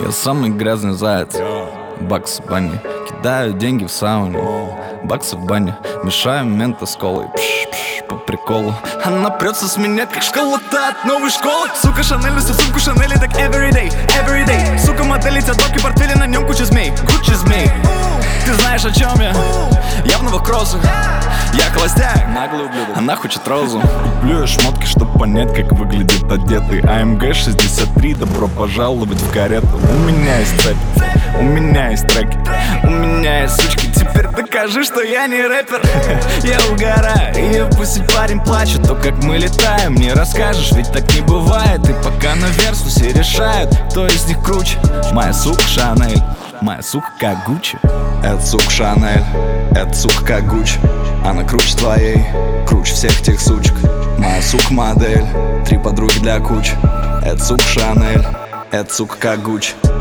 Я самый грязный заяц. Бакс в бане, кидаю деньги в сауне. Баксы в бане, мешаю мента с колой. По приколу. Она прется с меня, как школа-то от новой школы. Сука, Шанель носит сумку Шанели, так everyday. Сука, модели, тядок и портфели, на нем куча змей. Ты знаешь, о чем я? Я в новых кроссах. Я холостяк, наглый ублюдок. Она хочет розу. Куплю я шмотки, чтоб понять, как выглядит одетый. АМГ 63, добро пожаловать в карету. У меня есть цепь, у меня есть треки, у меня есть сучки. Теперь докажи, что я не рэпер. Я угораю, и пусть парень плачет. То, как мы летаем, не расскажешь, ведь так не бывает. И пока на версусе решают, кто из них круче. Моя сука Шанель, моя сука как Гуччи. Это сука Шанель, это сука как Гуччи. Она круче твоей, круче всех тех сучек. Моя сука модель, 3 подруги для кучи. Это сука Шанель, это сука как Гуччи.